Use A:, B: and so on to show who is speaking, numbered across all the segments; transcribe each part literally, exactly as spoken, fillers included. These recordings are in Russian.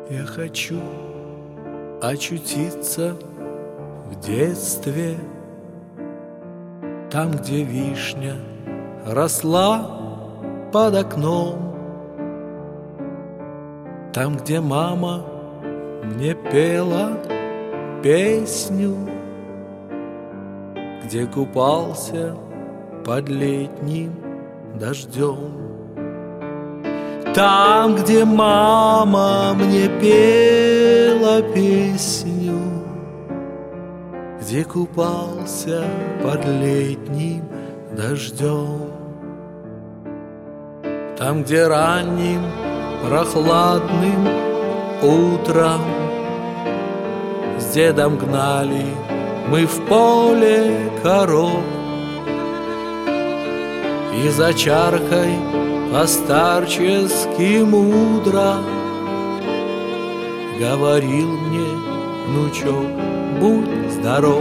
A: Я хочу очутиться в детстве, там, где вишня росла под окном, там, где мама мне пела песню, где купался под летним дождем. Там, где мама мне пела песню, где купался под летним дождем. Там, где ранним прохладным утром с дедом гнали мы в поле коров, и за чаркой по-старчески мудро говорил мне внучок: будь здоров.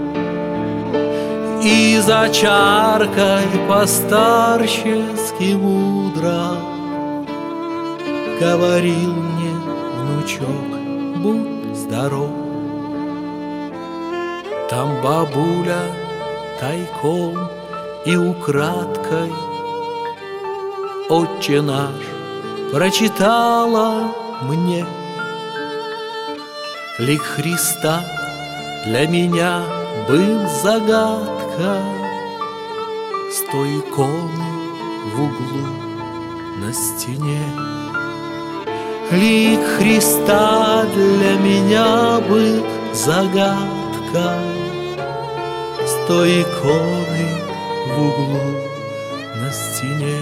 A: И за чаркой по-старчески мудро говорил мне внучок: будь здоров. Там бабуля тайком и украдкой «Отче наш» прочитала мне. Лик Христа для меня был загадка с той иконы в углу на стене. Лик Христа для меня был загадка с той иконы в углу на стене.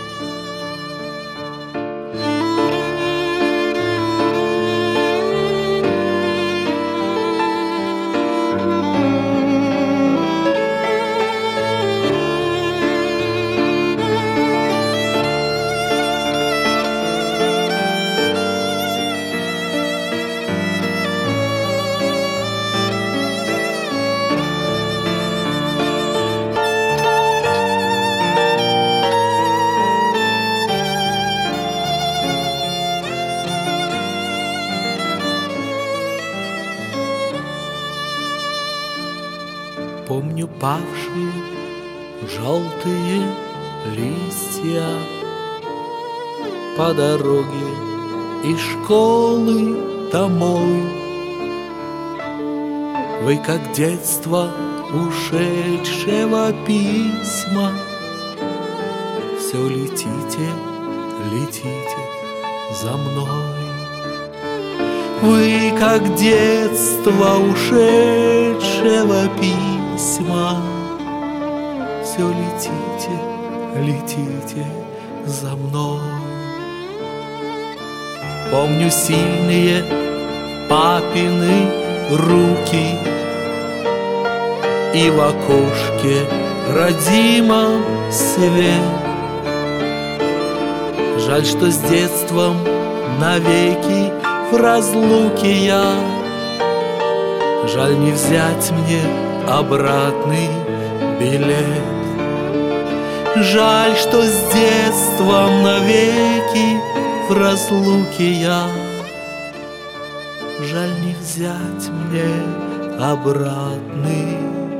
A: Помню павшие желтые листья по дороге из школы домой. Вы, как детство ушедшего письма, все летите, летите за мной. Вы, как детство ушедшего письма, все летите, летите за мной. Помню сильные папины руки и в окошке родимом свет. Жаль, что с детством навеки в разлуке я. Жаль, не взять мне обратный билет. Жаль, что с детством навеки в разлуке я. Жаль, не взять мне обратный